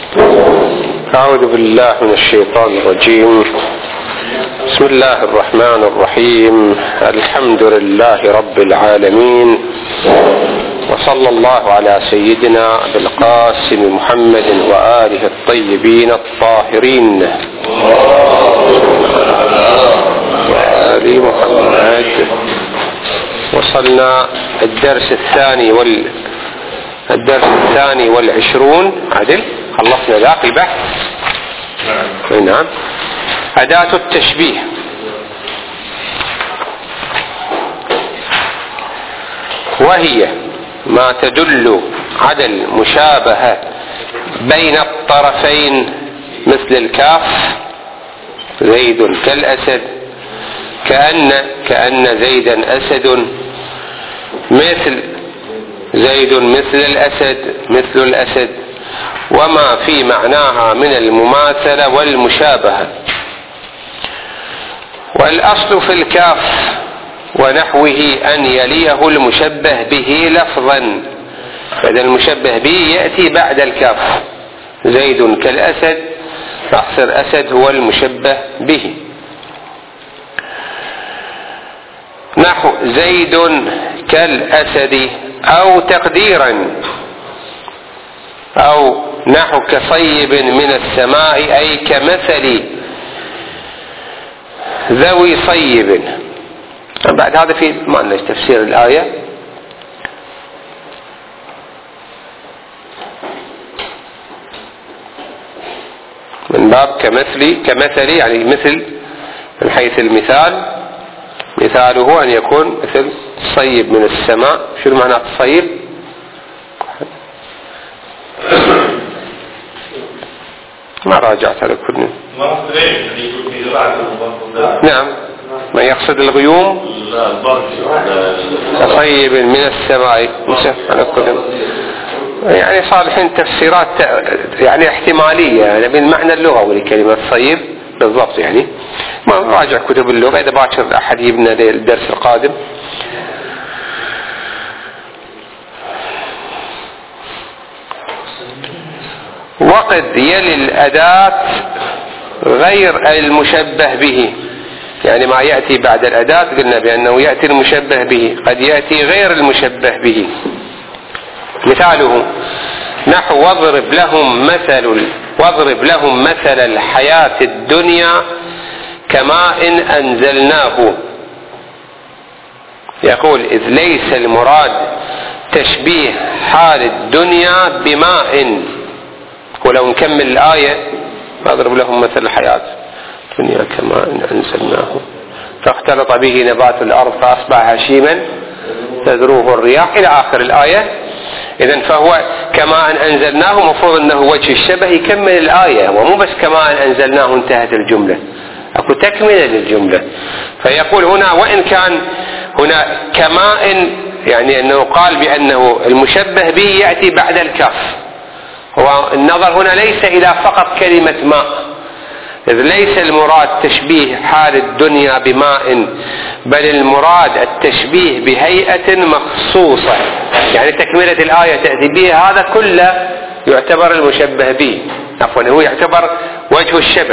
أعوذ بالله من الشيطان الرجيم. بسم الله الرحمن الرحيم. الحمد لله رب العالمين، وصلى الله على سيدنا أبي القاسم محمد وآله الطيبين الطاهرين وآل محمد. وصلنا الدرس الثاني والعشرون. عدل خلصنا ذاك البحث. نعم. أداة التشبيه. وهي ما تدل على المشابهة بين الطرفين، مثل الكاف زيد كالأسد، كأن زيدا أسد، مثل زيد مثل الأسد، وما في معناها من المماثلة والمشابهة. والأصل في الكاف ونحوه أن يليه المشبه به لفظا، فإذا المشبه به يأتي بعد الكاف. زيد كالأسد، فأحسر أسد هو المشبه به. نحو زيد كالأسد، أو تقديرا، أو نحو كصيب من السماء، أي كمثل ذوي صيب. بعد هذا في معنى تفسير الآية. من باب كمثل يعني مثل، من حيث المثال، مثاله أن يكون مثل صيب من السماء. شو معنى الصيب؟ ما راجعت على كل. نعم، ما يقصد الغيوم كصيب من السماء على كل. يعني صالحين تفسيرات يعني احتمالية يعني بالمعنى اللغوي لكلمة صيب بالضبط. يعني ما راجع كتب اللغة، إذا باكر أحد يبنى للدرس القادم. وقد يلي الأداة غير المشبه به، يعني ما يأتي بعد الأداة قلنا بأنه يأتي المشبه به، قد يأتي غير المشبه به. مثاله نحو واضرب لهم مثل الحياة الدنيا كماء أنزلناه. يقول إذ ليس المراد تشبيه حال الدنيا بماء. ولو نكمل الآية واضرب لهم مثل الحياة الدنيا كماء أنزلناه فاختلط به نبات الأرض فأصبح هشيما تذروه الرياح إلى آخر الآية. إذن فهو كماء أنزلناه، مفروض أنه وجه الشبه يكمل الآية، ومو بس كماء أنزلناه انتهت الجملة، أكو تكملة للجملة. فيقول هنا وإن كان هنا كماء، يعني أنه قال بأنه المشبه به يأتي بعد الكاف. هو النظر هنا ليس إلى فقط كلمة ماء، إذ ليس المراد تشبيه حال الدنيا بماء، بل المراد التشبيه بهيئة مخصوصة. يعني تكملة الآية تأتي به، هذا كله يعتبر المشبه به، عفوا هو يعتبر وجه الشبه.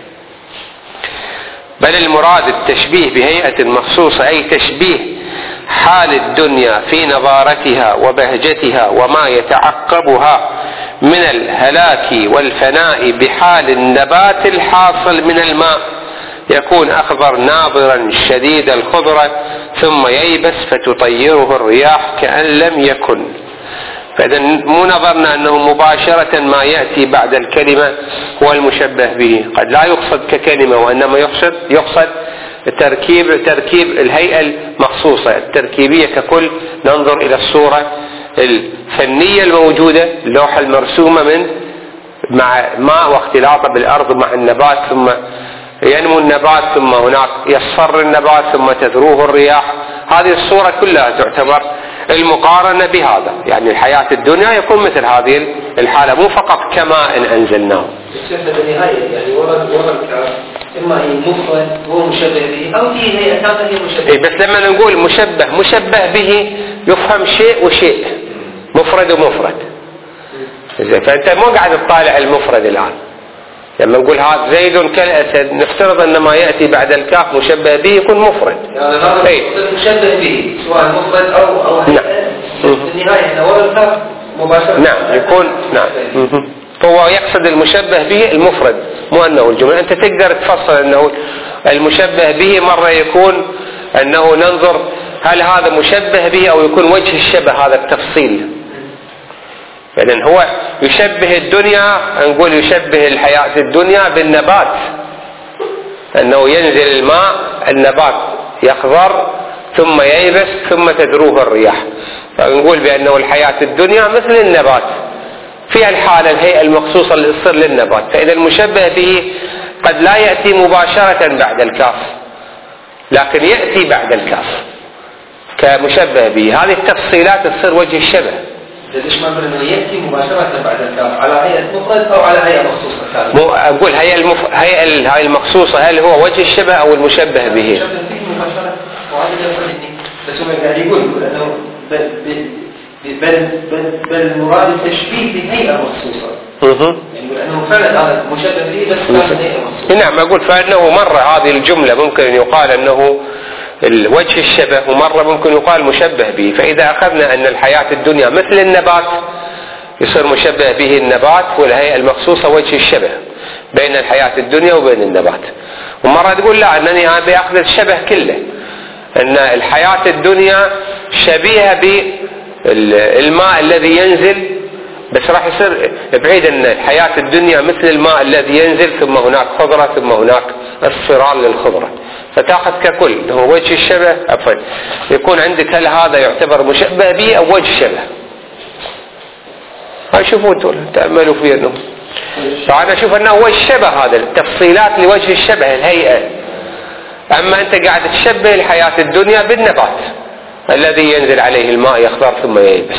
بل المراد التشبيه بهيئة مخصوصة، أي تشبيه حال الدنيا في نضارتها وبهجتها وما يتعقبها من الهلاك والفناء بحال النبات الحاصل من الماء، يكون أخضر ناضرا شديد الخضرة ثم ييبس فتطيره الرياح كأن لم يكن. فإذا مو نظرنا أنه مباشرة ما يأتي بعد الكلمة هو المشبه به، قد لا يقصد ككلمة، وإنما يقصد تركيب الهيئة المخصوصة التركيبية ككل. ننظر إلى الصورة الفنية الموجودة، اللوحة المرسومة من مع ماء واختلاطه بالأرض مع النبات، ثم ينمو النبات، ثم هناك يصفر النبات، ثم تذروه الرياح. هذه الصورة كلها تعتبر المقارنة بهذا، يعني الحياة الدنيا يكون مثل هذه الحالة، مو فقط كماء أنزلناه. يعني ورا الكاف إما مفرد هو مشبه به، أو هي أساسا هي مشبه. بس لما نقول مشبه به يفهم شيء وشيء، مفرد ومفرد. فأنت مو قاعد تطالع المفرد الآن. لما نقول هذا زيد كالأسد نفترض أن ما يأتي بعد الكاف مشبه به يكون مفرد. يعني هذا مشبه به سواء مفرد أو نعم. في النهاية أن ورا الكاف مباشرة. نعم يكون نعم. هو يقصد المشبه به المفرد مو أنه الجملة. أنت تقدر تفصل أنه المشبه به مرة يكون أنه ننظر هل هذا مشبه به أو يكون وجه الشبه، هذا التفصيل. لأن هو يشبه الدنيا، نقول يشبه الحياة الدنيا بالنبات، أنه ينزل الماء النبات يخضر ثم ييبس ثم تدروه الرياح، فنقول بأنه الحياة الدنيا مثل النبات فيها الحالة الهيئة المخصوصة اللي تصير للنبات. فإذا المشبه به قد لا يأتي مباشرة بعد الكاف لكن يأتي بعد الكاف كمشبه به. هذه التفصيلات تصير وجه الشبه. ليش ما نقول انه ياتي مباشره بعد الكاف على هيئه مفرد او على هيئه مخصوصه؟ مو اقول هيئه المخصوصه هل هو وجه الشبه او المشبه به؟ المشبه به مباشره وهذا يفرقني. بس هو قاعد يقول انه بل المراد التشبيه بهيئه مخصوصه. يعني لانه فعلا هذا مشبه به بس كان هيئه مخصوصه. نعم اقول فانه مره هذه الجمله ممكن ان يقال انه الوجه الشبه ومرة ممكن يقال مشبه به. فإذا أخذنا أن الحياة الدنيا مثل النبات يصير مشبه به النبات والهيئة المخصوصة وجه الشبه بين الحياة الدنيا وبين النبات. ومرة تقول لا أنني هذا أخذ الشبه كله، أن الحياة الدنيا شبيهة بالماء الذي ينزل بس راح يصير بعيد أن الحياة الدنيا مثل الماء الذي ينزل ثم هناك خضرة ثم هناك اصفرار للخضرة، فتأخذ ككل هو وجه الشبه. عفوا يكون عندك هل هذا يعتبر مشبه به أو وجه شبه؟ هاي شوفوا انتم تأملوا فيه أنه فأنا أشوف أنه وجه شبه، هذا التفصيلات لوجه الشبه الهيئة. أما أنت قاعد تشبه الحياة الدنيا بالنبات الذي ينزل عليه الماء يخضر ثم ييبس.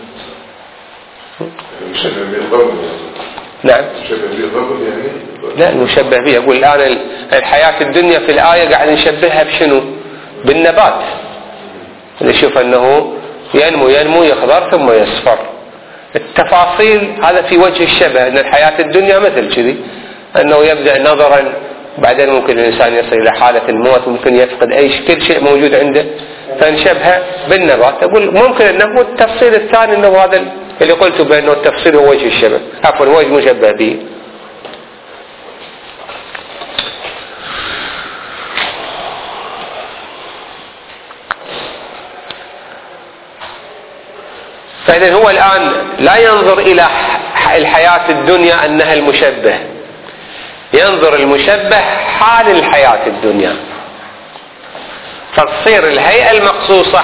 نعم لا المشبه به يقول الآن الحياة الدنيا في الآية قاعد نشبهها بشنو؟ بالنبات. نشوف أنه ينمو يخضر ثم يصفر. التفاصيل هذا في وجه الشبه أن الحياة الدنيا مثل كذي، أنه يبدأ نظرا بعدين ممكن الإنسان يصل إلى حالة الموت، ممكن يفقد كل شيء موجود عنده فنشبه بالنبات. أقول ممكن أنه التفصيل الثاني أنه هذا اللي قلته بأنه التفصيل هو وجه الشبه عفوا وجه مشبه به. فإذا هو الآن لا ينظر إلى الحياة الدنيا أنها المشبه، ينظر المشبه حال الحياة الدنيا، فتصير الهيئة المخصوصة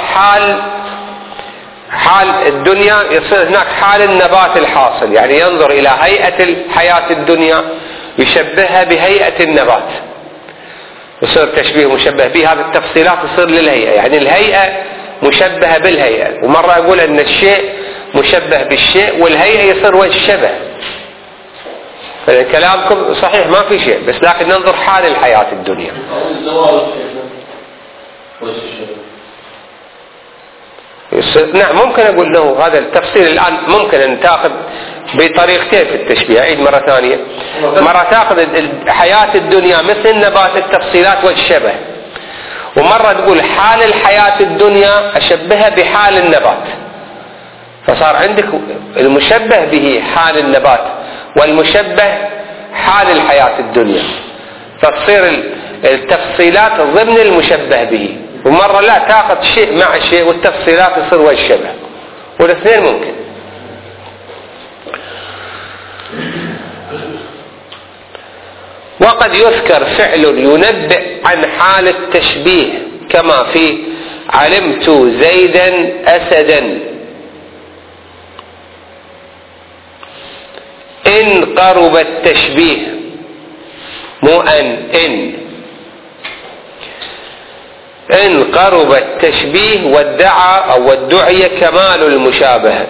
حال الدنيا، يصير هناك حال النبات الحاصل، يعني ينظر إلى هيئة الحياة الدنيا يشبهها بهيئة النبات، يصير تشبيه مشبه به. هذه التفصيلات تصير للهيئة، يعني الهيئة مشبهة بالهيئة. ومرة أقول أن الشيء مشبه بالشيء والهيئة يصير وجه شبه. كلامكم صحيح ما في شيء، بس لكن ننظر حال الحياة الدنيا. نعم ممكن أقول له هذا التفصيل الآن ممكن أن تأخذ بطريقتين في التشبيه. عيد مرة ثانية، مرة تأخذ حياة الدنيا مثل النبات التفصيلات والشبه، ومرة تقول حال الحياة الدنيا أشبهها بحال النبات، فصار عندك المشبه به حال النبات والمشبه حال الحياة الدنيا، فتصير التفصيلات ضمن المشبه به. ومرة لا تأخذ شيء مع شيء والتفصيلات تصير والشبه، والاثنين ممكن. وقد يذكر فعل ينبئ عن حال التشبيه كما في علمت زيدا أسدا إن قرب التشبيه، مو إن قرب التشبيه وادعى أو ادعي كمال المشابهة.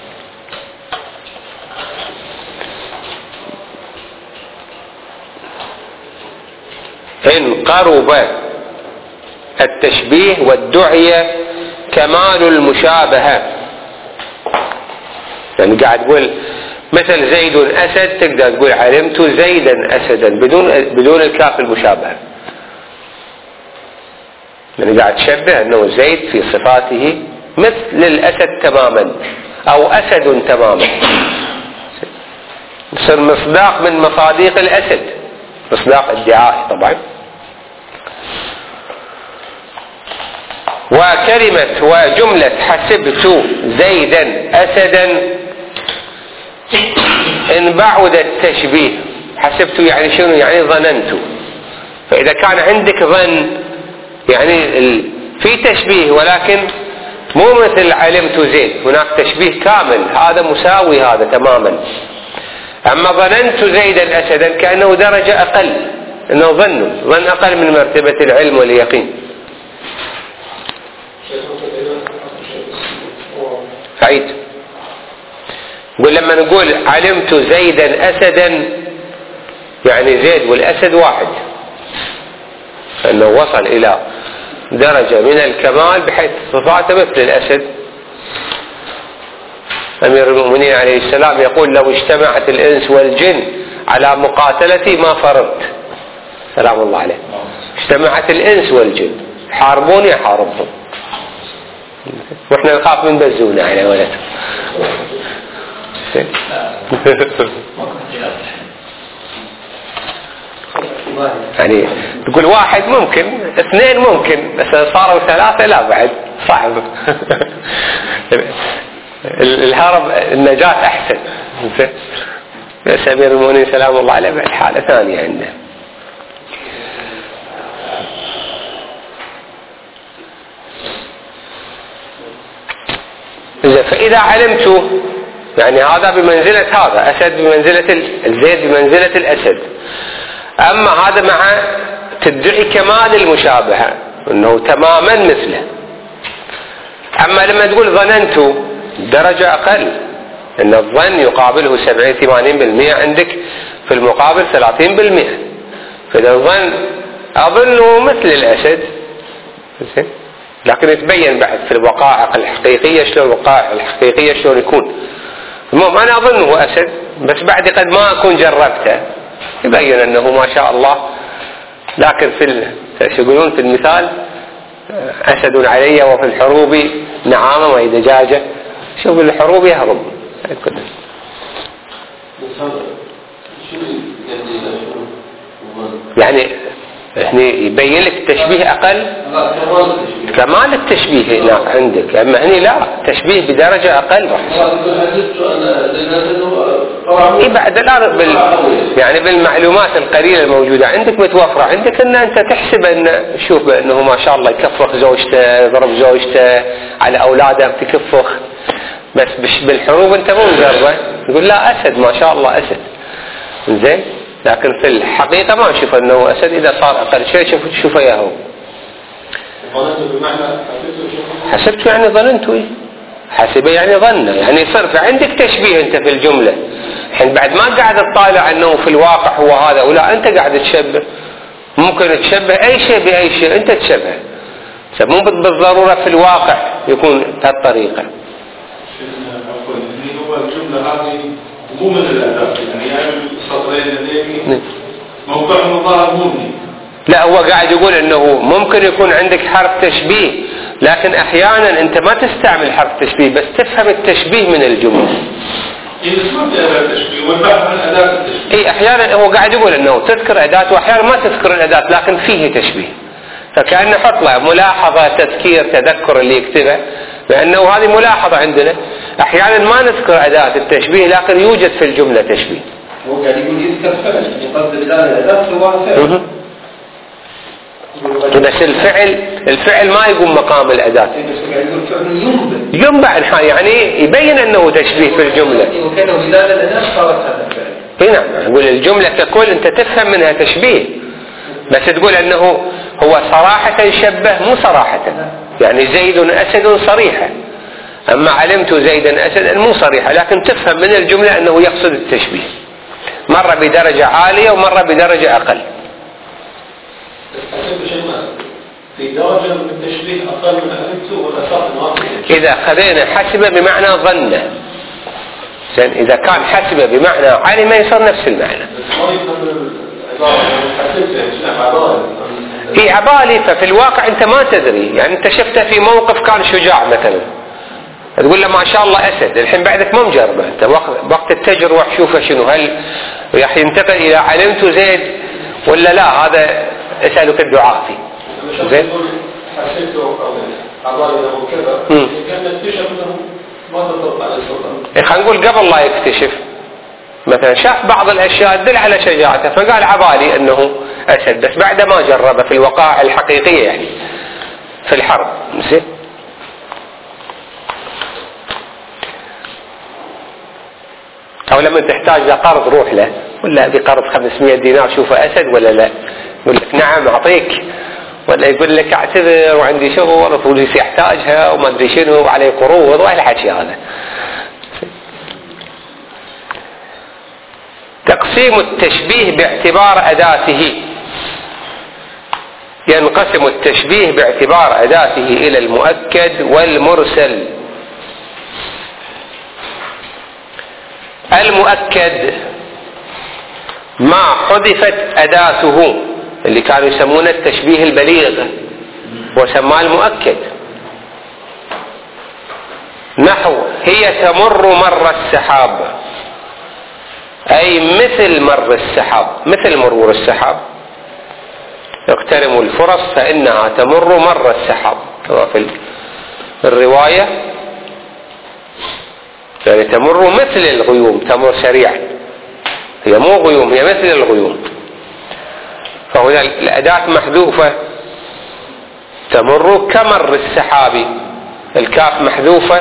إن قرب التشبيه وادعي كمال المشابهة، يعني قاعد تقول مثل زيد أسد تقدر تقول علمت زيدا أسدا بدون الكاف المشابهة، يعني قاعد تشبه أنه زيد في صفاته مثل الأسد تماما أو أسد تماما، يصير مصداق من مصاديق الأسد، مصداق ادعائي طبعا. وكلمة وجملة حسبت زيدا أسدا إن بعد التشبيه، حسبت يعني شنو؟ يعني ظننت. فإذا كان عندك ظن يعني في تشبيه ولكن مو مثل علمت زيد، هناك تشبيه كامل، هذا مساوي هذا تماما. أما ظننت زيدا أسدا كأنه درجة أقل، إنه ظن أقل من مرتبة العلم واليقين. عيد قل لما نقول علمت زيدا أسدا يعني زيد والأسد واحد، أنه وصل إلى درجة من الكمال بحيث صفاته مثل الأسد. أمير المؤمنين عليه السلام يقول لو اجتمعت الإنس والجن على مقاتلتي ما فررت، سلام الله عليه. اجتمعت الإنس والجن حاربوني أحاربهم، وإحنا نخاف من بزونا على ولد. يعني تقول واحد ممكن، اثنين ممكن، بس صاروا ثلاثة لا بعد صعب. الهرب النجاة أحسن. بس أمير المؤمنين سلام الله عليه بعد حالة ثانية عنده. فإذا علمت يعني هذا بمنزلة هذا، أسد بمنزلة الزيد بمنزلة الأسد. أما هذا مع تدعي كمال المشابهة أنه تماما مثله. أما لما تقول ظننت درجة أقل، أن الظن يقابله 70-80%، عندك في المقابل 30%. فإذا الظن أظنه مثل الأسد، لكن يتبين بعد في الوقائع الحقيقية شلون الوقائع الحقيقية شلون يكون. المهم أنا أظنه أسد، بس بعد قد ما أكون جربته يبين أنه ما شاء الله. لكن في يقولون في المثال أسد علي وفي الحروب نعامة وهي دجاجة، شوف الحروب يهرب. يعني يبين لك التشبيه أقل، كمال التشبيه هناك عندك، أما هني لا، تشبيه بدرجة أقل. بعد يعني بالمعلومات القليلة الموجودة عندك متوفرة عندك، أن أنت تحسب أن شوف بأنه ما شاء الله يكفخ زوجته، يضرب زوجته على أولاده بتكفخ، بس بالحروب أنت مو مجربه تقول لا أسد ما شاء الله أسد زين، لكن في الحقيقة ما نشوف أنه أسد. إذا صار أقل شيء شوفه ياهو. حسبت يعني ظننت، حسبه يعني ظنه، يعني صرف عندك تشبيه أنت في الجملة. الحين بعد ما قاعد تطالع أنه في الواقع هو هذا ولا، أنت قاعد تشبه. ممكن تشبه أي شيء بأي شيء أنت تشبه، مو بالضرورة في الواقع يكون بهالطريقة. هو الجملة هذه مو من الأداة، يعني السطرين اللي موقعهم ظاهر مبني. لا، هو قاعد يقول انه ممكن يكون عندك حرف تشبيه، لكن احيانا انت ما تستعمل حرف تشبيه، بس تفهم التشبيه من الجملة. والبحث عن أداة التشبيه. احيانا هو قاعد يقول انه تذكر أداة، واحيانا ما تذكر الأداة لكن فيه تشبيه، فكأنه حط له ملاحظة تذكير تذكر اللي يكتبه، لأنه هذه ملاحظة عندنا. أحيانا ما نذكر أداة التشبيه لكن يوجد في الجملة تشبيه. هو قاعد يقول يذكر فعل، يقصد بدال الأداة سواء فعل. بس الفعل ما يقوم مقام الأداة. ينبع يعني يبين أنه تشبيه في الجملة. وكانه بدال الأداة صارت هذا الفعل. نعم، يقول الجملة ككل أنت تفهم منها تشبيه، بس تقول أنه هو صراحة شبه مو صراحة. يعني زيد أسد صريحة، أما علمت زيدا أسدا مو صريحة، لكن تفهم من الجملة أنه يقصد التشبيه، مرة بدرجة عالية ومرة بدرجة أقل. في درجة من التشبيه أقل من أفكته والأساس الواقع. إذا خذينا حسب بمعنى ظنه، زين إذا كان حسب بمعنى علم يصير نفس المعنى. هي عبالي، ففي الواقع أنت ما تدري، يعني أنت شفته في موقف كان شجاع مثلا تقول له ما شاء الله أسد، الحين بعدك ما مجربه، أنت وقت التجربة شوفه شنو، هل راح ينتقل إلى علمت زيد ولا لا؟ هذا أسألك الدعاء فيه. زين حسيته عبالي له كذا كان اكتشف أنه ما تطبق على السلطان. خلينا نقول قبل لا يكتشف مثلا شاف بعض الأشياء تدل على شجاعته فقال عبالي أنه أسد، بس بعد ما جربه في الوقائع الحقيقية يعني في الحرب. زين أو لما تحتاج لقرض روح له ولا بقرض 500 دينار شوفه أسد ولا لا، يقول لك نعم أعطيك، ولا يقول لك اعتذر وعندي شغل وفلوسي يحتاجها وما أدري شنو وعليه قروض وهالحكي هذا. تقسيم التشبيه باعتبار أداته. ينقسم التشبيه باعتبار أداته إلى المؤكد والمرسل. المؤكد ما حذفت أداته اللي كانوا يسمونه التشبيه البليغ وسماه المؤكد، نحو هي تمر مر السحاب، أي مثل مر السحاب، مثل مرور السحاب. اقترموا الفرص فإنها تمر مر السحاب كما في الرواية، يعني تمر مثل الغيوم، تمر سريعا، هي مو غيوم هي مثل الغيوم، فهنا الأداة محذوفة تمر كمر السحاب، الكاف محذوفة.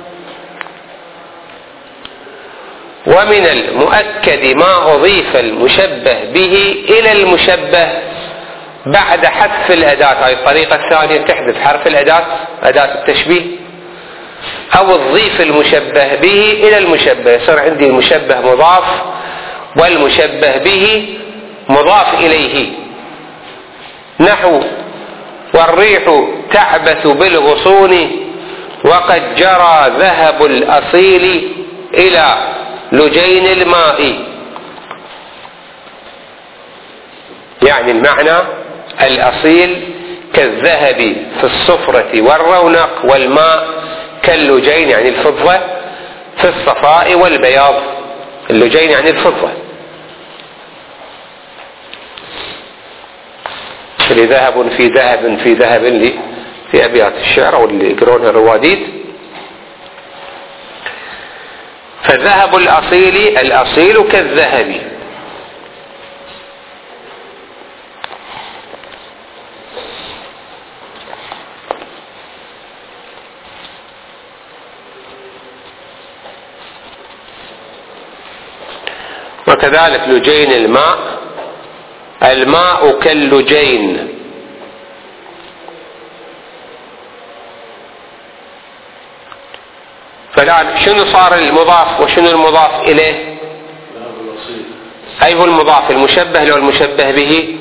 ومن المؤكد ما أضيف المشبه به إلى المشبه بعد حذف الأداة. هذه الطريقة الثانية، تحذف حرف الأداة أداة التشبيه أو تضيف المشبه به إلى المشبه، يصير عندي المشبه مضاف والمشبه به مضاف إليه. نحو والريح تعبث بالغصون وقد جرى ذهب الأصيل إلى لجين الماء. يعني المعنى الأصيل كالذهب في الصفرة والرونق، والماء كاللجين يعني الفضة في الصفاء والبياض. اللجين يعني الفضة، اللي ذهب في ذهب في ذهب اللي في أبيات الشعر واللي يقرونها الرواديد. فالذهب الأصيل كالذهب. وكذلك لجين الماء، الماء كاللجين. فالآن شنو صار المضاف وشنو المضاف إليه؟ أي هو المضاف؟ المشبه لو المشبه به؟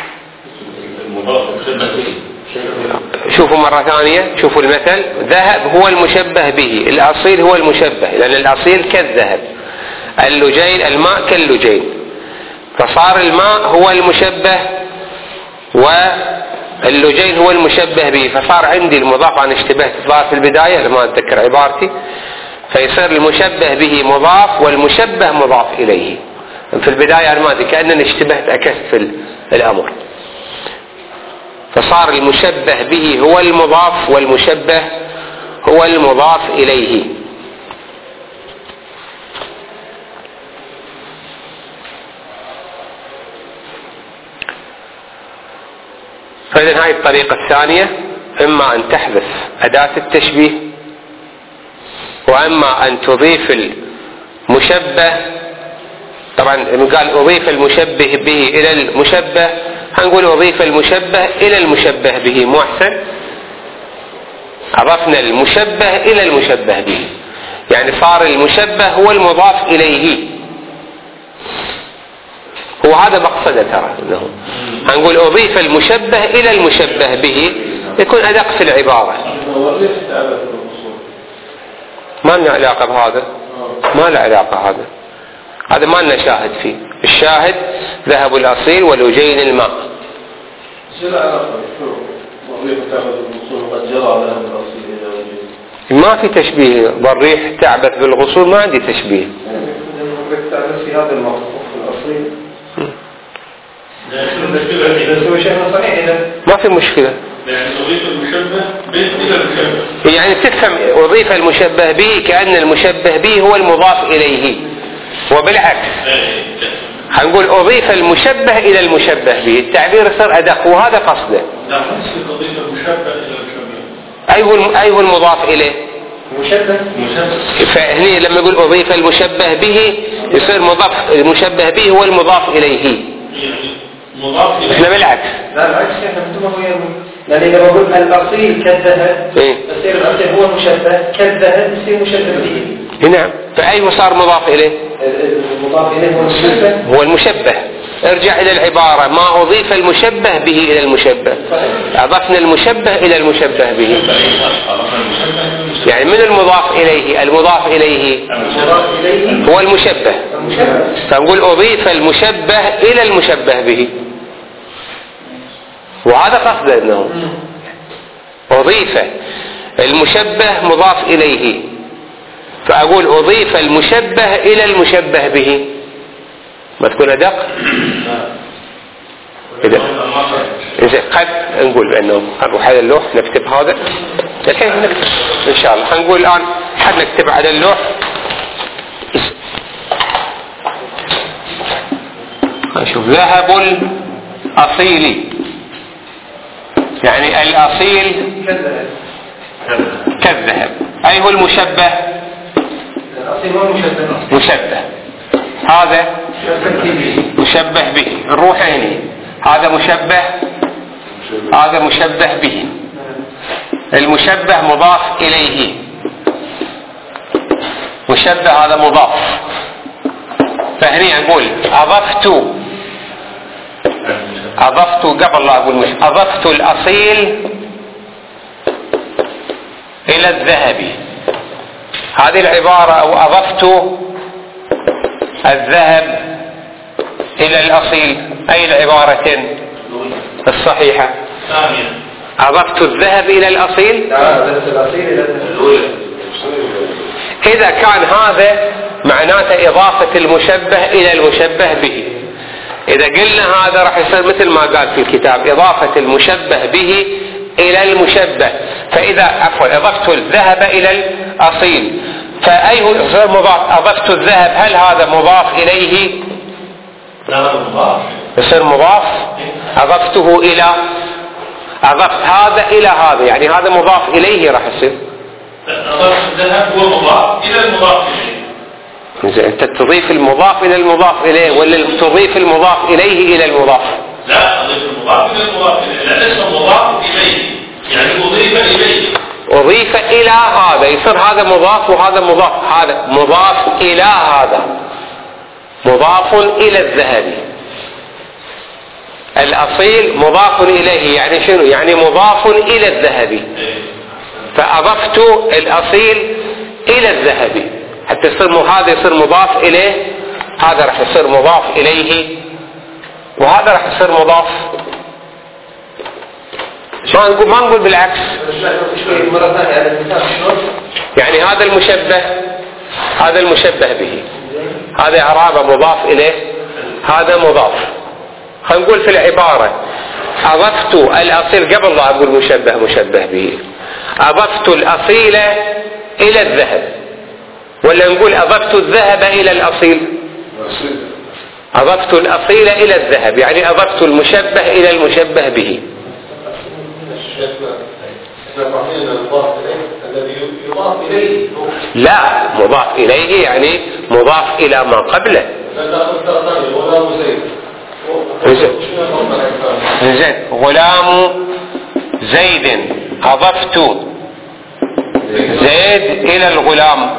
شوفوا مرة ثانية، شوفوا المثل، ذهب هو المشبه به، الأصيل هو المشبه، لأن الأصيل كالذهب، اللجين الماء كاللجين، فصار الماء هو المشبه واللجين هو المشبه به، فصار عندي المضاف. أنا اشتبهت في البداية لما أتذكر عبارتي، فيصير المشبه به مضاف والمشبه مضاف إليه. في البداية أنا ما أدري، كأنني اشتبهت أكست في الأمر، فصار المشبه به هو المضاف والمشبه هو المضاف إليه. فإذن هذه الطريقة الثانية، إما أن تحذف أداة التشبيه، وإما أن تضيف المشبه. طبعا قال أضيف المشبه به إلى المشبه، هنقول أضيف المشبه إلى المشبه به، مو أحسن؟ أضفنا المشبه إلى المشبه به، يعني صار المشبه هو المضاف إليه. هو هذا مقصده ترى، انه هنقول اضيف المشبه الى المشبه به، يكون ادق في العبارة. ما لنا علاقة بهذا. ما له علاقة. هذا ما لنا شاهد فيه. الشاهد ذهب الأصيل ولجين الماء. ما في تشبيه. بالريح تعبث بالغصون ما عندي تشبيه. في هذا الموقف الأصيل ما في مشكلة. يعني أضيف المشبه به إلى المشبه. يعني تفهم أضيف المشبه به كأن المشبه به هو المضاف إليه، وبالعكس هنقول أضيف المشبه إلى المشبه به. التعبير يصير أدق، وهذا قصده. لا، أضيف المشبه إلى المشبه. أي هو المضاف إليه؟ مشبه. فهني لما يقول أضيف المشبه به يصير مضاف المشبه به هو المضاف إليه. يعني مضاف إليه. إحنا بالعكس. لا العكس احنا بنتمه ويا يعني إذا بقول الأصيل كالذهب يصير الأصيل هو المشبه، كالذهب يصير مشبه به. نعم. فأي صار مضاف إليه؟ المضاف إليه هو المشبه. هو المشبه. ارجع إلى العبارة، ما أضيف المشبه به إلى المشبه، أضفنا المشبه إلى المشبه به. يعني من المضاف إليه؟ المضاف إليه هو المشبه. فنقول أضيف المشبه إلى المشبه به، وهذا قصد أنه أضيف المشبه مضاف إليه، فأقول أضيف المشبه إلى المشبه به. ما تكون أدق؟ إذا قد نقول بأنه نروح على اللوح نكتب هذا الحين نكتب إن شاء الله. هنقول الآن حد نكتب على اللوح نشوف ذهب الأصيل، يعني الأصيل كالذهب. أي هو المشبه؟ الأصيل هو المشبه. مشبه. هذا مشبه به. نروح هنا، هذا مشبه، هذا مشبه به. المشبه مضاف إليه، مشبه هذا مضاف. فهني أقول أضفت قبل لا أقول أضفت الأصيل إلى الذهب. هذه العبارة أو أضفت الذهب إلى الأصيل، أي العبارتين الصحيحة؟ أضفت الذهب إلى الأصيل. إذا كان هذا معناته إضافة المشبه إلى المشبه به. إذا قلنا هذا راح يصير مثل ما قال في الكتاب إضافة المشبه به إلى المشبه. فإذا أضفت الذهب إلى الأصيل فأي هو يصير مضاف. أضفت الذهب، هل هذا مضاف إليه؟ لا، مضاف. يصير مضاف. أضفته إلى، أضفت هذا إلى هذا، يعني هذا مضاف إليه راح يصير. أضفت الذهب هو مضاف إلى المضاف إليه. إذا أنت تضيف المضاف إلى المضاف إليه ولا تضيف المضاف إليه إلى المضاف؟ لا، أضيف المضاف إلى المضاف إليه، لأن اسمه مضاف إليه، يعني أضيف إليه. أضيف إلى هذا، يصير هذا مضاف وهذا مضاف. هذا مضاف إلى هذا، مضاف إلى الذهب. الأصيل مضاف إليه، يعني شنو؟ يعني مضاف إلى الذهب. فأضفت الأصيل إلى الذهب حتى يصير هذا يصير مضاف إليه، هذا راح يصير مضاف إليه، وهذا راح يصير مضاف. ما نقول بالعكس. يعني هذا المشبه، هذا المشبه به، هذا إعرابه مضاف إليه، هذا مضاف. خلينا نقول في العبارة أضفت الأصيل قبل لا أقول مشبه به، أضفت الأصيل إلى الذهب، ولا نقول أضفت الذهب إلى الأصيل؟ أضفت الأصيل إلى الذهب، يعني أضفت المشبه إلى المشبه به. لا، مضاف إليه يعني مضاف إلى ما قبله. زين، غلام زيد، أضفت زيد إلى الغلام.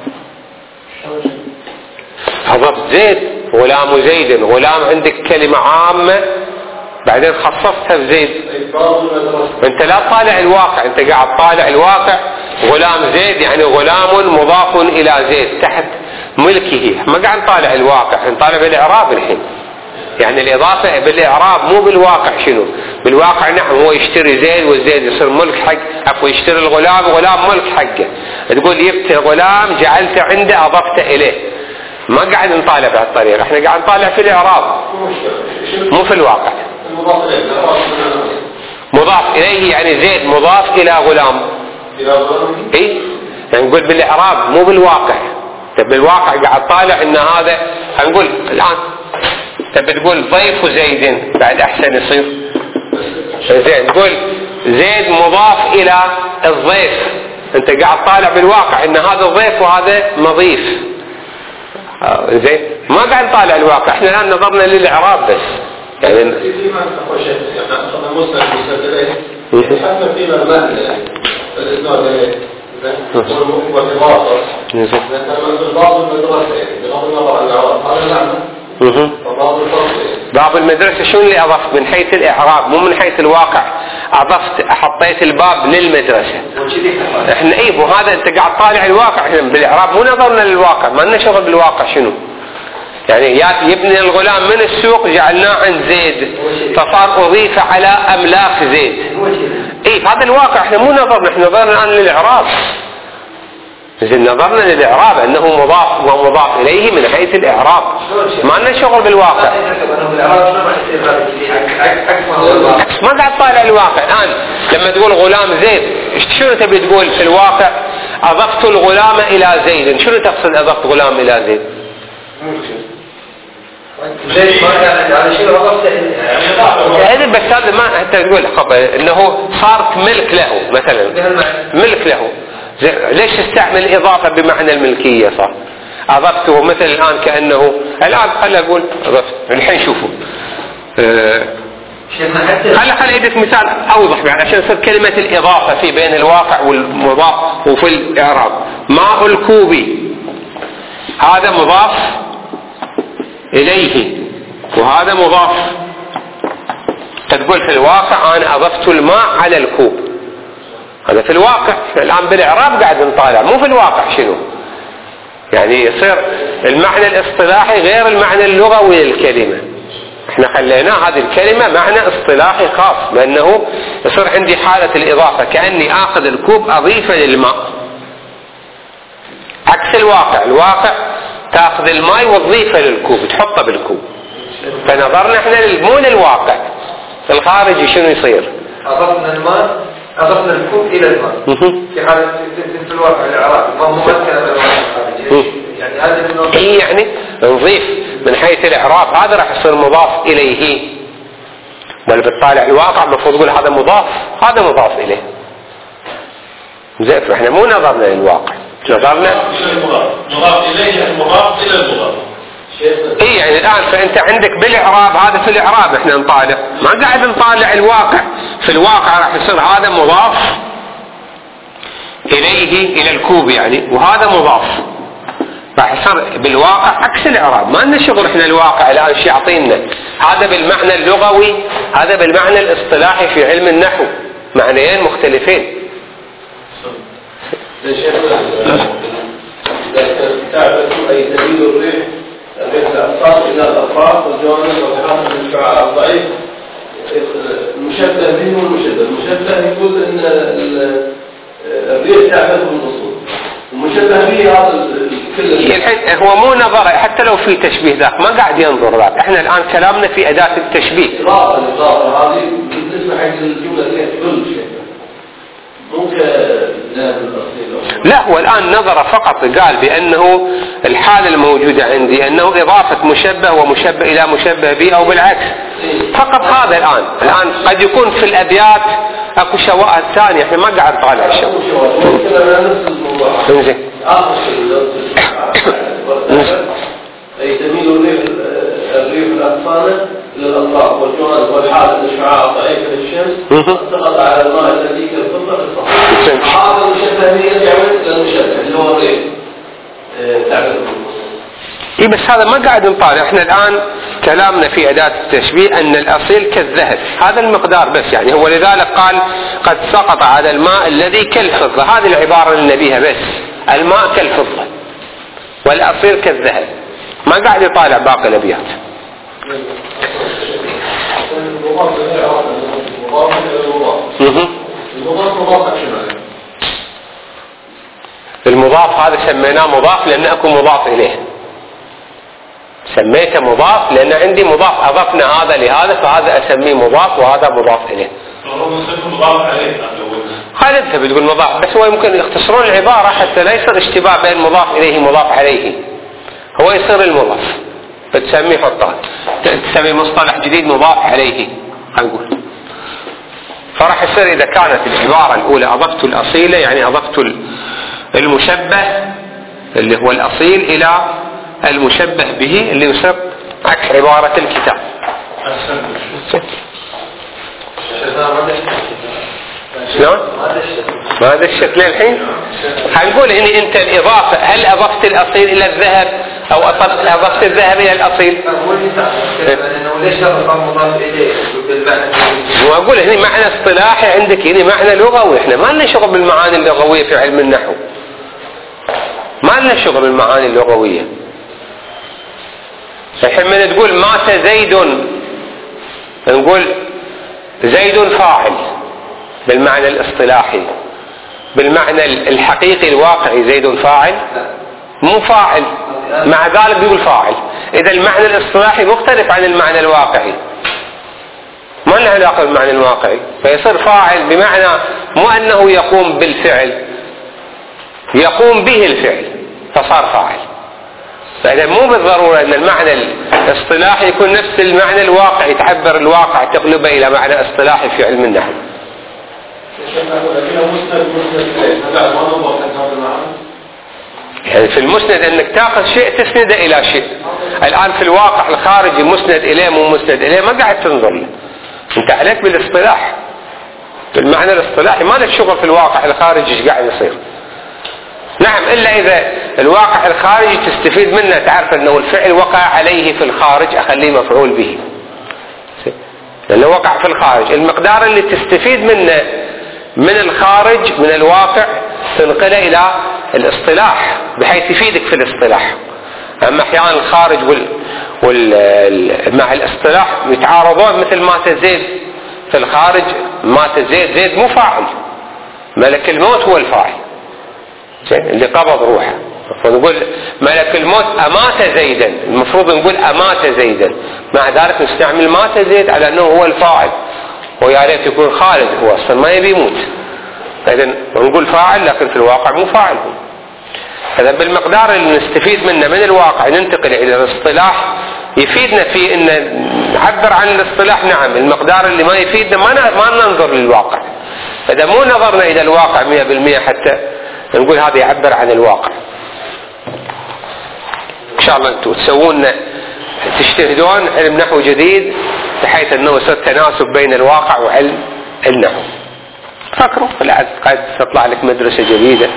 أضفت زيد، غلام زيد. غلام عندك كلمة عامة بعدين خصصتها بزيد. انت لا طالع الواقع، انت قاعد طالع الواقع غلام زيد يعني غلام مضاف إلى زيد تحت ملكه. ما قاعد نطالع الواقع، نطالع بالإعراب الحين. يعني الإضافة بالإعراب مو بالواقع. شنو بالواقع؟ نعم هو يشتري زيد والزيد يصير ملك حق، أو يشتري الغلام غلام ملك حقه. تقول جبت غلام جعلته عنده أضفته إليه. ما قاعد نطالع بهالطريقة، احنا قاعد نطالع في الإعراب مو في الواقع. مضاف إليه يعني زيد مضاف إلى غلام. إيه يعني نقول بالإعراب مو بالواقع. بالواقع قاعد طالع إن هذا هنقول الآن تبي تقول ضيف زيد بعد أحسن يصير زين. تقول زيد مضاف إلى الضيف، أنت قاعد طالع بالواقع إن هذا ضيف وهذا مضيف. زين ما قاعد نطالع الواقع، احنا الآن نظرنا للإعراب بس. يعني باب المدرسة شو اللي أضفت من حيث الإعراب مو من حيث الواقع. أضفت حطيت الباب للمدرسة. احنا ايه وهذا انت قاعد طالع الواقع، احنا بالإعراب مو نظرنا للواقع، ما لنا شغل بالواقع. شنو يعني يبني الغلام من السوق جعلناه عند زيد فصار أضيف على أملاك زيد. ايه هذا الواقع، احنا مو نظرنا، احنا نظرنا الآن للإعراب. إذن نظرنا للإعراب أنه مضاف ومضاف إليه من حيث الإعراب، ما لنا شغل بالواقع. ما قاعد طالع الواقع. الآن لما تقول غلام زيد شنو تبي تقول في الواقع؟ أضفت الغلام إلى زيد. شنو تقصد أضفت غلام إلى زيد؟ هذا بس هذا ما أنت تقول إنه صارت ملك له مثلا، ملك له. ليش استعمل إضافة بمعنى الملكية؟ صح أضفته مثل الآن كأنه الآن خلي أقول أضفت. الحين شوفوا خلي أديك مثال أوضح يعني عشان يصير كلمة الإضافة في بين الواقع والمضاف وفي الإعراب. ماء الكوبي هذا مضاف إليه وهذا مضاف. تقول في الواقع أنا أضفت الماء على الكوب، هذا في الواقع. الآن بالإعراب قاعد نطالع مو في الواقع. شنو يعني يصير المعنى الاصطلاحي غير المعنى اللغوي للكلمة. احنا خلينا هذه الكلمة معنى اصطلاحي خاص، لأنه يصير عندي حالة الإضافة كأني آخذ الكوب أضيفه للماء، عكس الواقع. الواقع تأخذ الماء وتضيفه للكوب تحطه بالكوب. فنظرنا احنا مو للواقع. في الخارج شنو يصير؟ أضفنا الماء، أضفنا الكوب إلى الماء في حالة في الواقع الإعرابي ما هو ممكن بالواقع الخارجي. يعني هذا إيه يعني نضيف من حيث الإعراب هذا راح يصير مضاف إليه. بل بالطالع الواقع المفروض تقول هذا مضاف، هذا مضاف إليه. زين احنا مو نظرنا للواقع، نظرنا مضاف إليه يعني مضاف إلى المضاف. ايه يعني الآن فأنت عندك بالإعراب هذا في الإعراب احنا نطالع، ما قاعد نطالع الواقع. في الواقع راح يصير هذا مضاف إليه إلى الكوب يعني، وهذا مضاف. راح يصير بالواقع عكس الإعراب. ما لنا شغل احنا الواقع الآن شو يعطينا. هذا بالمعنى اللغوي، هذا بالمعنى الاصطلاحي في علم النحو، معنيين مختلفين. تعرف أي تميل الريح بين الأطراف إلى الأطراف والجوانب والحاصل الشعاع الضعيف المشبه به والمشبه. المشبه يقول إن الريح تعبث بالأصول، المشبه به هذا كله. الحين هو مو نظر حتى لو في تشبيه ذاك ما قاعد ينظر ذاك. احنا الآن كلامنا في أداة التشبيه. الإضافة هذه بالنسبة حق الجملة اللي كل شيء ممكن لا هو الآن نظر فقط قال بأنه الحالة الموجودة عندي أنه إضافة مشبه ومشبه إلى مشبه به أو بالعكس فقط. هذا الآن قد يكون في الأبيات أكو شواهد ثانية احنا ما قاعد نطالع الشواهد. أي تميل الريح الأطفال للأطراف والجوانب والحالة الشعاع الضعيف للشمس سقط على الماء الذي كالفضة الصحيح. هذا المشبه يرجع للمشبه اللي هو الريح تعبير. إيه بس هذا ما قاعد نطالع. احنا الآن كلامنا في أداة التشبيه أن الأصيل كالذهب، هذا المقدار بس، يعني هو لذلك قال قد سقط على الماء الذي كالفضة، هذه العبارة اللي نبيها بس، الماء كالفضة والأصيل كالذهب، ما قاعد يطالع باقي الأبيات. المضاف هذا سميناه مضاف لأن أكو مضاف إليه، سميته مضاف لأن عندي مضاف، أضفنا هذا لهذا فهذا أسميه مضاف وهذا مضاف إليه. هذا أنت بتقول مضاف، بس هو يمكن يختصرون العبارة حتى لا يصير اشتباه بين مضاف إليه مضاف عليه، هو يصير المضاف فتسميه حطان، تسمي مصطلح جديد مضاف عليه هنقول. فراح يصير إذا كانت العبارة الأولى أضفت الأصيلة يعني أضفت المشبه اللي هو الأصيل إلى المشبه به اللي يصير عكس عبارة الكتاب. شلون؟ ما هذا الشكل الحين هنقول هنا أنت الإضافة، هل أضفت الأصيل إلى الذهب أو أضفت الذهب إلى الأصيل؟ وأقول هنا معنى اصطلاحي عندك، هنا معنى لغوي، إحنا ما لنا شغل بالمعاني اللغوية في علم النحو، ما لنا شغل بالمعاني اللغوية. الحين من تقول مات زيد نقول زيد فاعل بالمعنى الاصطلاحي، بالمعنى الحقيقي الواقعي زيد فاعل مو فاعل، مع ذلك بيقول فاعل. إذا المعنى الاصطلاحي مختلف عن المعنى الواقعي، ما له علاقة بالمعنى الواقعي، فيصير فاعل بمعنى مو أنه يقوم بالفعل، يقوم به الفعل فصار فاعل. فإذا مو بالضرورة أن المعنى الاصطلاحي يكون نفس المعنى الواقعي، تعبر الواقع تقلبه إلى معنى اصطلاحي في علم النحو. يعني في المسند أنك تأخذ شيء تسنده إلى شيء. الآن في الواقع الخارجي مسند إليه مو مسند إليه ما قاعد تنظر له، أنت عليك بالاصطلاح، بالمعنى الاصطلاحي ما لك شغل في الواقع الخارجي ايش قاعد يصير. نعم إلا إذا الواقع الخارجي تستفيد منه، تعرف أنه الفعل وقع عليه في الخارج أخليه مفعول به، لأنه وقع في الخارج. المقدار اللي تستفيد منه من الخارج من الواقع تنقله إلى الاصطلاح بحيث يفيدك في الاصطلاح. أما أحيانا الخارج مع الاصطلاح يتعارضون، مثل مات زيد في الخارج، مات زيد مو فاعل، ملك الموت هو الفاعل اللي قبض روحه، فنقول ملك الموت أمات زيدا، المفروض نقول أمات زيدا، مع ذلك نستعمل مات زيد على أنه هو الفاعل، ويا ريت يكون خالد هو أصلا ما يبي يموت، إذن نقول فاعل لكن في الواقع مو فاعل. هذا بالمقدار اللي نستفيد منه من الواقع ننتقل إلى الاصطلاح يفيدنا في أن نعبر عن الاصطلاح. نعم المقدار اللي ما يفيدنا ما ننظر للواقع، إذا مو نظرنا إلى الواقع 100% حتى نقول هذا يعبر عن الواقع. إن شاء الله أنتم تسوون تجتهدون علم نحو جديد بحيث أنه يصير تناسب بين الواقع وعلم النحو. فكروا قد تطلع لك مدرسة جديدة.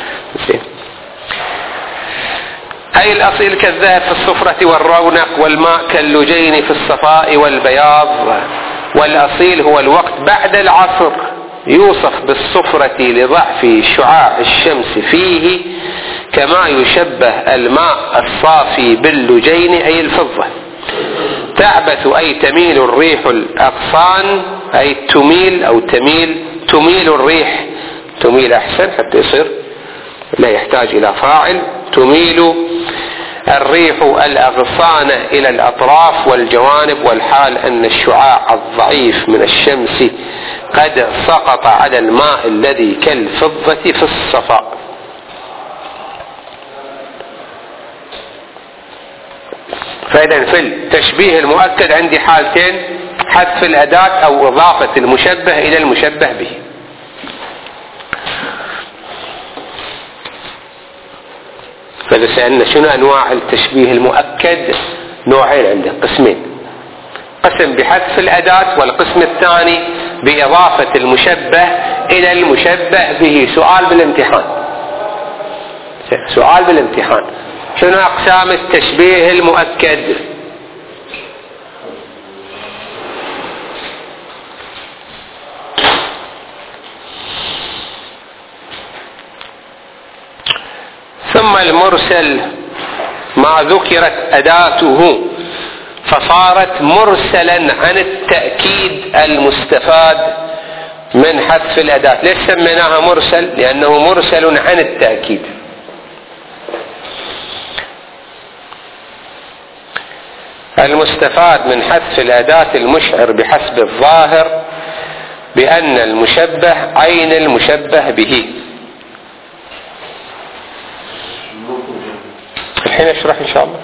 أي الأصيل كالذهب في الصفرة والرونق، والماء كاللجين في الصفاء والبياض. والأصيل هو الوقت بعد العصر يوصف بالصفرة لضعف شعاع الشمس فيه، كما يشبه الماء الصافي باللجين أي الفضة. تعبث أي تميل الريح الأغصان، أي تميل أو تميل الريح، تميل أحسن حتى يصير لا يحتاج إلى فاعل. تميل الريح الأغصان إلى الأطراف والجوانب، والحال أن الشعاع الضعيف من الشمس قد سقط على الماء الذي كالفضة في الصفاء. فإذا في التشبيه المؤكد عندي حالتين، حذف الأداة أو إضافة المشبه إلى المشبه به. فإذا سألنا شنو أنواع التشبيه المؤكد، نوعين عندك، قسمين، قسم بحذف الأداة والقسم الثاني بإضافة المشبه إلى المشبه به. سؤال بالامتحان شنو أقسام التشبيه المؤكد؟ ثم المرسل ما ذكرت أداته فصارت مرسلا عن التأكيد المستفاد من حذف الأداة. ليش سميناها مرسل؟ لأنه مرسل عن التأكيد. المستفاد من حذف الأداة المشعر بحسب الظاهر بأن المشبه عين المشبه به. الحين اشرح إن شاء الله.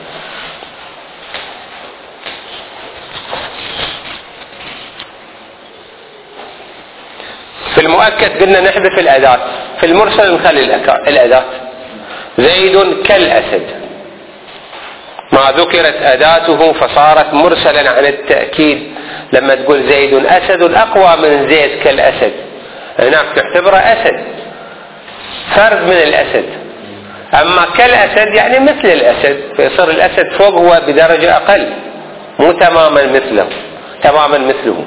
في المؤكد قلنا نحذف الأداة، في المرسل نخلي الأداة. زيد كالأسد، ما ذكرت أداته فصارت مرسلا عن التأكيد. لما تقول زيد أسد أقوى من زيد كالأسد، هناك تعتبره أسد، فرد من الأسد. أما كالأسد يعني مثل الأسد، فيصير الأسد فوق هو بدرجة أقل، مو تماما مثله.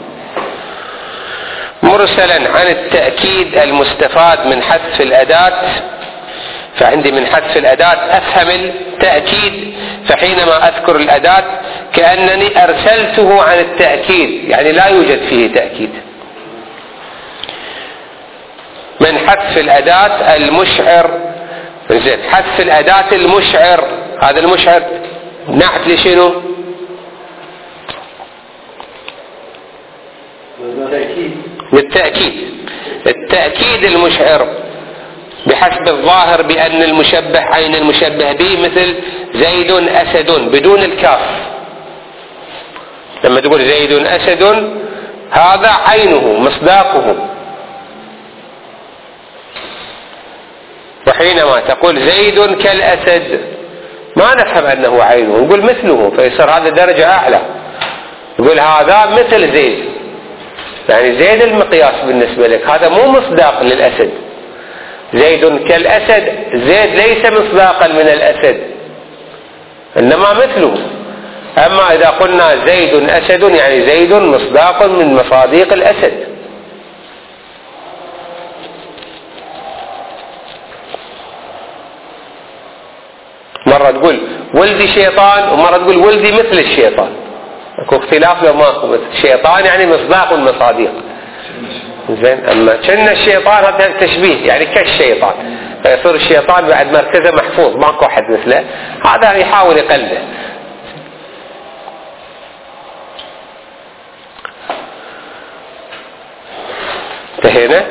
مرسلا عن التأكيد المستفاد من حذف الأداة. فعندي من حذف الأداة أفهم التأكيد، فحينما أذكر الأداة كأنني أرسلته عن التأكيد، يعني لا يوجد فيه تأكيد. من حذف الأداة المشعر، زين، حذف الأداة المشعر، هذا المشعر نعت لشنو؟ بالتأكيد. التأكيد المشعر بحسب الظاهر بأن المشبه عين المشبه به، مثل زيد أسد بدون الكاف. لما تقول زيد أسد هذا عينه مصداقه، وحينما تقول زيد كالأسد ما نفهم أنه عينه، نقول مثله، فيصير هذا درجة أعلى. نقول هذا مثل زيد، يعني زيد المقياس بالنسبة لك، هذا مو مصداق للأسد. زيد كالأسد، زيد ليس مصداقا من الأسد إنما مثله. أما إذا قلنا زيد أسد يعني زيد مصداق من مصاديق الأسد. مرة تقول ولدي شيطان، ومرة تقول ولدي مثل الشيطان، اكو اختلاف لو ماكو. شيطان يعني مصداق المصاديق، زين. اما كنا الشيطان هذا تشبيه، يعني كالشيطان، فيصير الشيطان بعد مركزه محفوظ ماكو احد مثله، هذا يحاول يقلده. انتهينا؟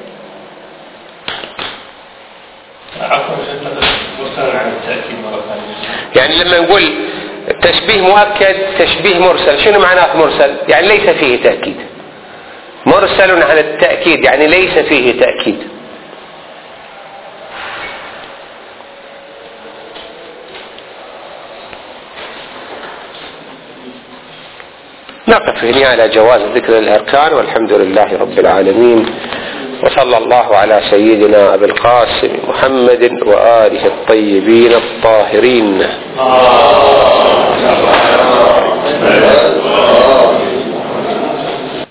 يعني لما نقول تشبيه مؤكد تشبيه مرسل، شنو معناه مرسل؟ يعني ليس فيه تأكيد. مرسل على التأكيد يعني ليس فيه تأكيد. نقف هنا على جواز ذكر الأركان، والحمد لله رب العالمين، وصلى الله على سيدنا أبي القاسم محمد وآله الطيبين الطاهرين.